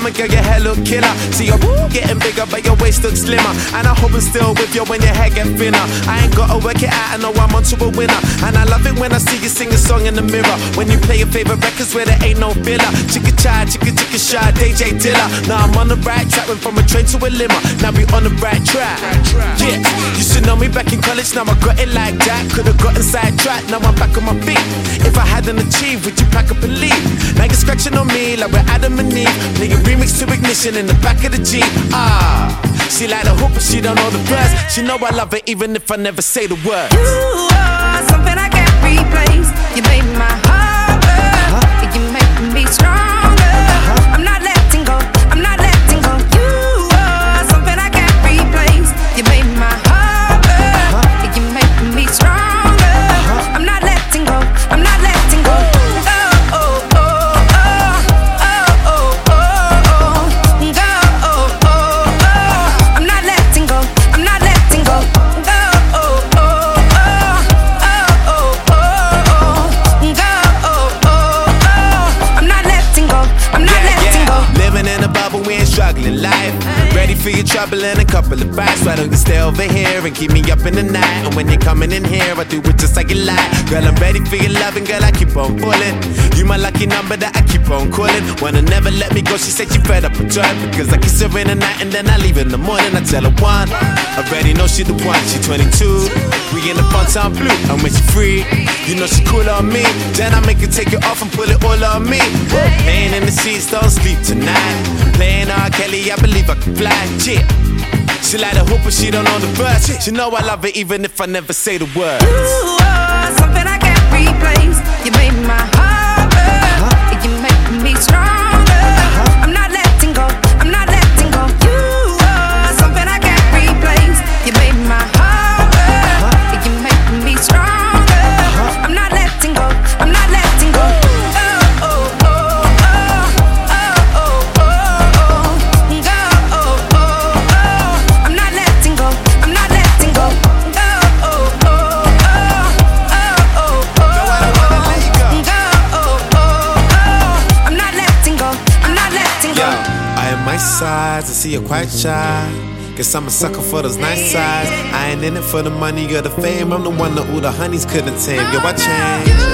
stomach, girl, your hair look killer. See your getting bigger, but your waist looks slimmer. And I hope I'm still with you when your hair get thinner. I ain't gotta work it out, I know I'm onto a winner. And I love it when I see you sing a song in the mirror. When you play your favorite records where there ain't no filler. Chicka chai, chicka shy, DJ Dilla. Now I'm on the right track, went from a train to a limo. Now we on the right track. Yeah, you should know me back in college, now I got it like that. Could've gotten sidetracked, now I'm back on my feet. If I hadn't achieved, would you pack up and leave? Now you're scratching on me like we're Adam and Eve. Playing remix to Ignition in the back of the Jeep. She like the hoop, but she don't know the words. She know I love it even if I never say the words. You are something I can't replace. You made my heart beat. You make me stronger. I'm not letting go. I'm not letting go. You are something I can't replace. You made my heart beat. You make me stronger. I'm not letting go. I'm not letting go. Struggling life, ready for your trouble and a couple of bites. Why don't you stay over here and keep me up in the night? And when you're coming in here, I do it just like you like. Girl, I'm ready for your loving, girl, I keep on pulling. You my lucky number that I keep on calling. Wanna never let me go, she said she fed up with joy. Because I kiss her in the night and then I leave in the morning. I tell her one, already know she the one. She 22, we in the fun time blue. And when she free, you know she cool on me. Then I make her take it off and pull it all on me. Laying in the sheets, don't sleep tonight. Playing R. Kelly, I believe I can fly. Yeah. She like the hoop, but she don't know the words. She know I love it even if I never say the words. You are something I can't replace. You made my heart beat. You make me stronger. I'm not letting go. I'm not letting go. You are something I can't replace. You made my heart beat. You make me stronger. I'm not letting go. I'm not letting go. Sides, I see you're quite shy. Guess I'm a sucker for those nice sides. I ain't in it for the money or the fame. I'm the one that all the honeys couldn't tame. Yo, I changed.